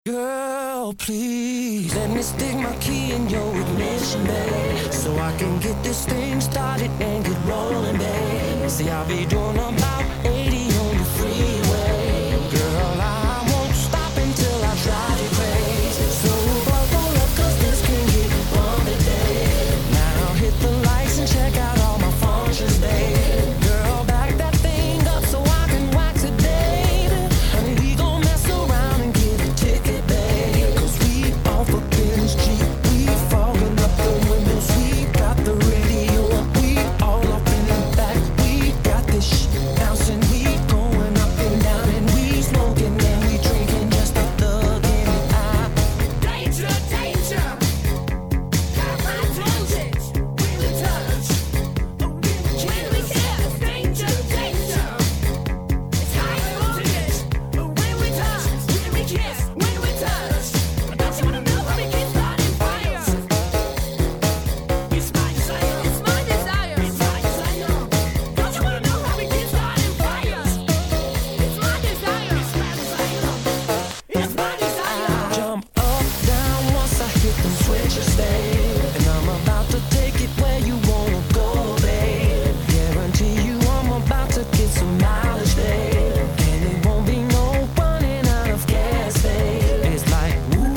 Girl, please let me stick my key in your ignition, babe, so I can get this thing started and get rolling, babe. See, I'll be doing about 80 on the freeway. Girl, I won't stop until I drive you crazy. So buckle up, 'cause this can get bumpy, babe. Now hit the lights and check out all my functions, babe. Girl, back that thing up so I can wax it, baby. And we gon' mess around and get a ticket, babe. 'Cause we off up in this Jeep. We fogging up the windows. We got the radio up. We all up in the back. We got this shit bouncing. We going up and down and we smoking and we drinking just a thug in the eye. Danger, danger. Come on, touch it. When we touch, when we kiss. Danger, danger. It's high voltage. When we touch, when we kiss, when we touch. Don't you wanna know how we get started fires? It's my desire. It's my desire. It's my desire. Don't you wanna know how we get started fires? It's my desire. It's my desire. It's my desire. Jump up, down once I hit the switches, babe. And I'm about to take it where you wanna go, babe. Guarantee you I'm about to get some mileage, babe. And it won't be no running out of gas, babe. It's like,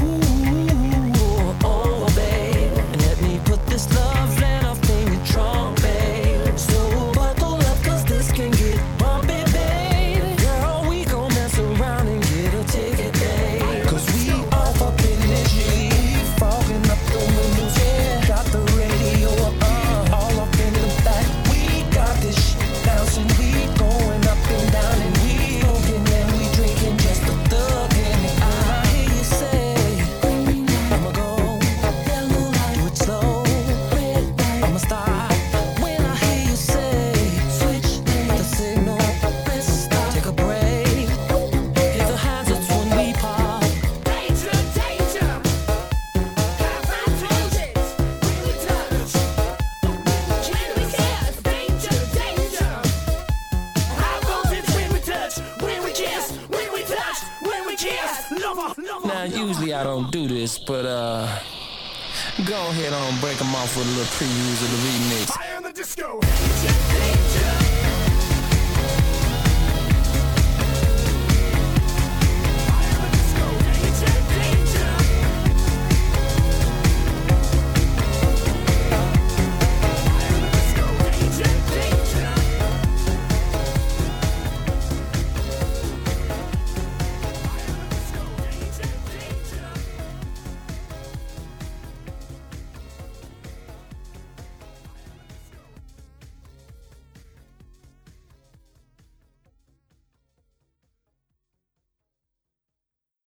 ooh, oh, babe. And let me put this love land off in your trunk, babe. So buckle up, 'cause this can get bumpy, babe. Girl, we gon' mess around and get a ticket, babe. 'Cause we off up in the Jeep, fogging up the windows, yeah. Got the radio up, all up in the back. We got this shit bouncing. We going up and down and we smoking and we drinking just a thug in it. I hear you say, I'ma go, yellow light, do it slow, red light, I'ma stop. When I hear you say, switch the signal, press stop, take a break. Hit the hazards when we pop. Danger, danger. Come on, touch it. When we touch, when we kiss. Danger, danger. High voltage when we touch, when we kiss, when we touch, when we kiss. Lover, lover. Now, usually I don't do this, but go ahead on, break them off with a little previews of the remix. Fire in the disco.